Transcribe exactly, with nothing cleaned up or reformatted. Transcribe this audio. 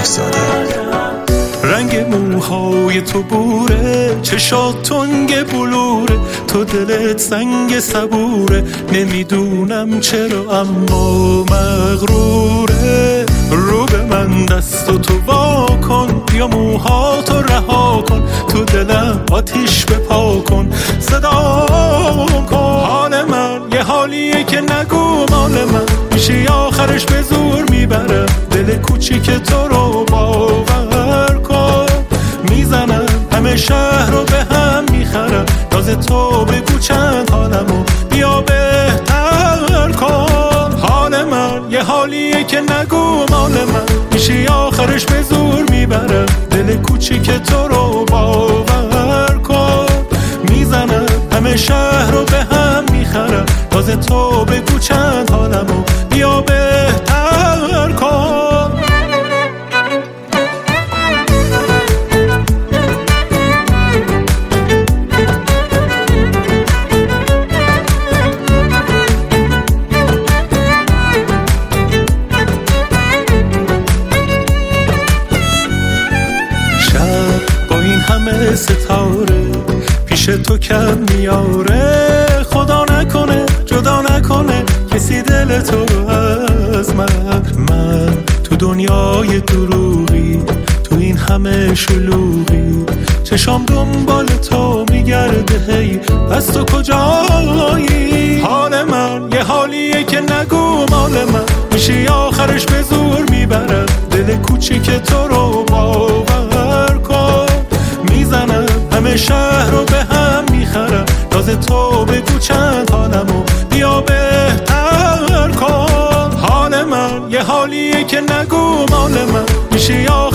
زاده. رنگ موهای تو بوره، چشات تنگ بلوره، تو دلت سنگ صبوره، نمیدونم چرا اما مغروره. رو به من دست و تو وا کن، بیا موهاتو رها کن، تو دلم آتیش بپا کن، صدا کن. حال من یه حالیه که نگو مال من، میشه آخرش به زور میبرم دل کوچیک تو رو باور کن. میزنم همه شهر رو به هم میخرم، راز تو بگو چند حالمو بیا بهتر کن. حال من یه حالیه که نگو مال من، میشه آخرش به زور میبرم دل کوچیک تو رو باور کن. میزنم همه شهر رو به هم میخرم، راز تو بگو چند حالمو بیا بهتر کن. همه ستاره پیش تو کم میاره، خدا نکنه جدا نکنه کسی دل تو رو از من. من تو دنیای دروغی، تو این همه شلوغی، چشام دنبال تو میگرده، هی پس تو کجایی؟ حال من یه حالیه که نگو مال من، میشه آخرش به زور میبرم دل کوچیک تو رو باور کن. میزنم همه شهر رو به هم میخرم، راز تو بگو چند حالمو بیا بهتر کن. حال من یه حالیه که نگو مال من، میشه